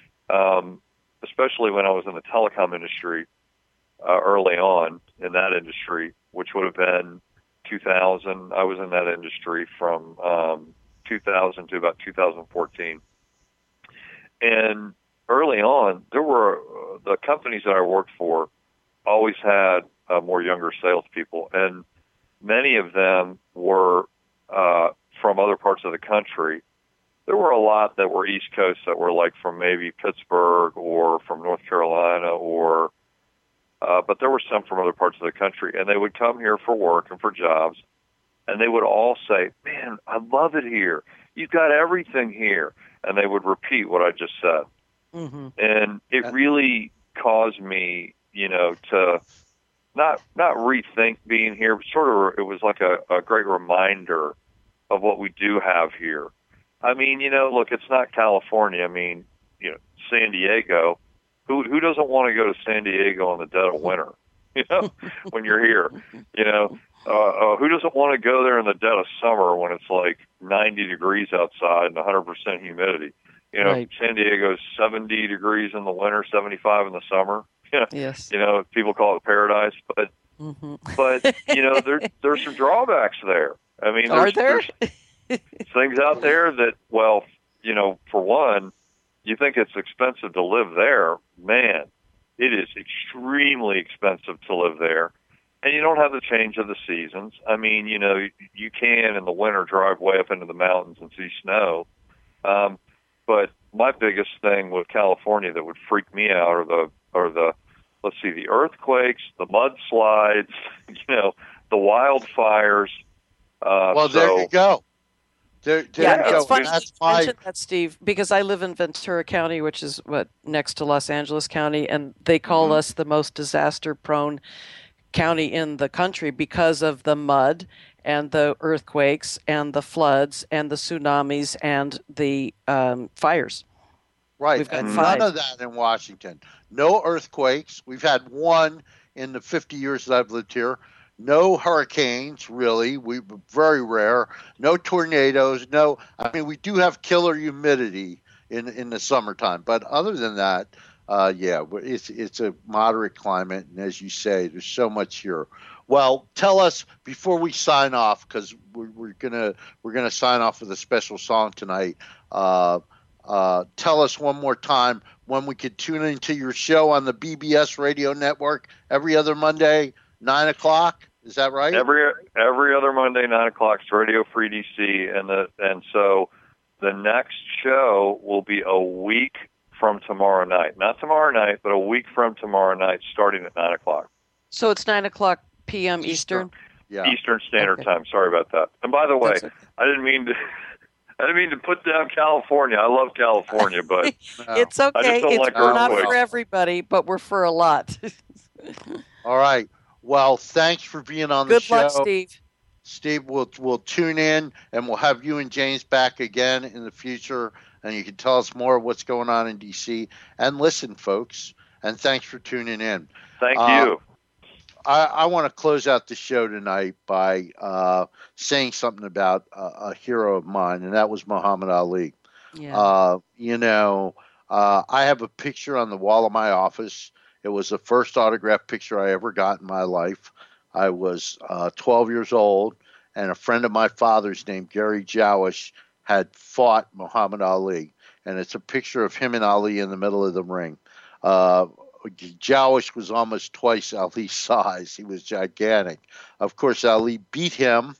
um, especially when I was in the telecom industry, uh, early on in that industry, which would have been two thousand, I was in that industry from, um, two thousand to about two thousand fourteen. And early on, there were uh, the companies that I worked for always had uh, more younger salespeople, and many of them were uh, from other parts of the country. There were a lot that were East Coast that were like from maybe Pittsburgh or from North Carolina, or uh, but there were some from other parts of the country, and they would come here for work and for jobs. and they would all say, "Man, I love it here. You've got everything here." And they would repeat what I just said. Mm-hmm. And it really caused me, you know, to not not rethink being here, but sort of it was like a, a great reminder of what we do have here. I mean, you know, look, it's not California. I mean, you know, San Diego. Who who doesn't want to go to San Diego in the dead of winter? You know, when you're here, you know, uh, uh, who doesn't want to go there in the dead of summer when it's like ninety degrees outside and one hundred percent humidity? You know, Right. San Diego's seventy degrees in the winter, seventy-five in the summer. You know, Yes. you know, people call it paradise, but Mm-hmm. but you know, there there's some drawbacks there. I mean, Are there's, there? there's things out there that, well, you know, for one, you think it's expensive to live there. Man, it is extremely expensive to live there. And you don't have the change of the seasons. I mean, you know, you can in the winter drive way up into the mountains and see snow. Um, but my biggest thing with California that would freak me out are the, are the, let's see, the earthquakes, the mudslides, you know, the wildfires. Uh, Well, there so, you go. There, there Yeah, you go. it's funny That's you my mentioned that, Steve, because I live in Ventura County, which is what next to Los Angeles County, and they call Mhm. us the most disaster-prone county in the country because of the mud and the earthquakes and the floods and the tsunamis and the um, fires. right, We've got and five. none of that in Washington. No earthquakes. We've had one in the fifty years that I've lived here. No hurricanes, really. We very rare. No tornadoes. No. I mean, we do have killer humidity in in the summertime, but other than that, uh, yeah, it's it's a moderate climate, and as you say, there's so much here. Well, tell us before we sign off, because we're, we're gonna we're gonna sign off with a special song tonight. Uh, uh, tell us one more time when we could tune into your show on the B B S radio network every other Monday, nine o'clock. Is that right? Every every other Monday, nine o'clock, it's Radio Free D C, and the and so the next show will be a week from tomorrow night. Not tomorrow night, but a week from tomorrow night, starting at nine o'clock So it's nine o'clock p.m. Eastern. Yeah. Eastern Standard Okay. Time. Sorry about that. And by the way, That's okay. I didn't mean to. I didn't mean to put down California. I love California, but No. It's okay. don't It's like we're not earthquakes. for everybody, but we're for a lot. All right. Well, thanks for being on the Good show. luck, Steve. Steve, we'll we'll tune in and we'll have you and James back again in the future, and you can tell us more of what's going on in D C. And listen, folks, and thanks for tuning in. thank Uh, you. I, I want to close out the show tonight by uh, saying something about uh, a hero of mine, and that was Muhammad Ali. Yeah. Uh, you know, uh, I have a picture on the wall of my office. It was the first autographed picture I ever got in my life. I was uh, twelve years old, and a friend of my father's named Gary Jowish had fought Muhammad Ali, and it's a picture of him and Ali in the middle of the ring. Uh, Jowish was almost twice Ali's size. He was gigantic. Of course, Ali beat him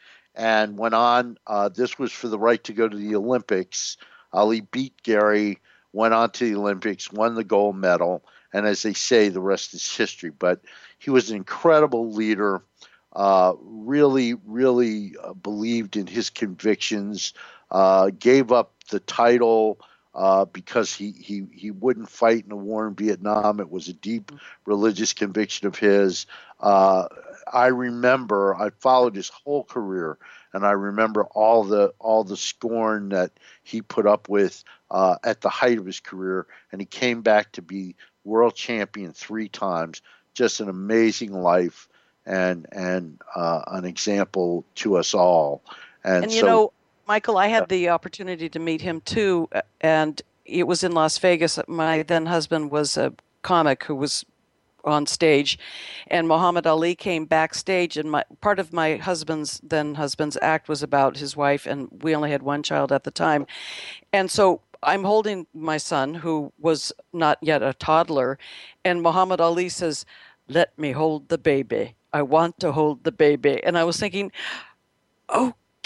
and went on. Uh, this was for the right to go to the Olympics. Ali beat Gary, went on to the Olympics, won the gold medal, and as they say, the rest is history. But he was an incredible leader, uh, really, really uh, believed in his convictions, uh, gave up the title uh, because he, he, he wouldn't fight in the war in Vietnam. It was a deep religious conviction of his. Uh, I remember, I followed his whole career, and I remember all the all the scorn that he put up with uh, at the height of his career, and he came back to be world champion three times. Just an amazing life and and uh, an example to us all. And, And you so, know, Michael, I had the opportunity to meet him too, uh, and it was in Las Vegas. My then husband was a comic who was on stage, and Muhammad Ali came backstage, and my part of my husband's then husband's act was about his wife, and we only had one child at the time. And so I'm holding my son, who was not yet a toddler, and Muhammad Ali says, "Let me hold the baby. I want to hold the baby." And I was thinking, okay,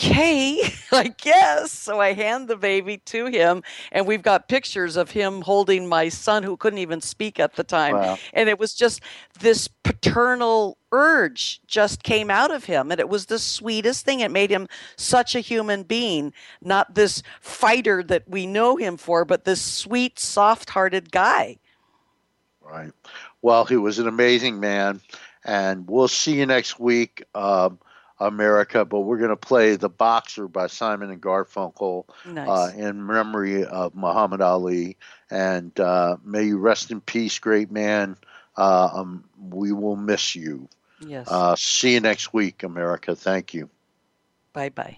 okay, I guess. So I hand the baby to him, and we've got pictures of him holding my son who couldn't even speak at the time. Wow. And it was just this paternal urge just came out of him. And it was the sweetest thing. It made him such a human being, not this fighter that we know him for, but this sweet, soft-hearted guy. Right. Well, he was an amazing man. And we'll see you next week, um, America. But we're going to play The Boxer by Simon and Garfunkel Nice. uh, in memory of Muhammad Ali. And uh, may you rest in peace, great man. Uh, um, we will miss you. Yes. Uh, see you next week, America. Thank you. Bye-bye.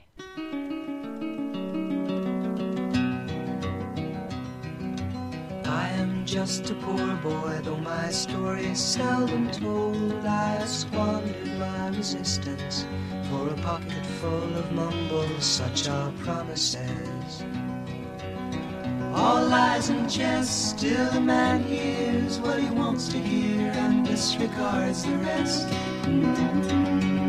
I am just a poor boy, though my story is seldom told. I squandered my resistance for a pocket full of mumbles, such are promises. All lies and jest, still a man hears what he wants to hear and disregards the rest.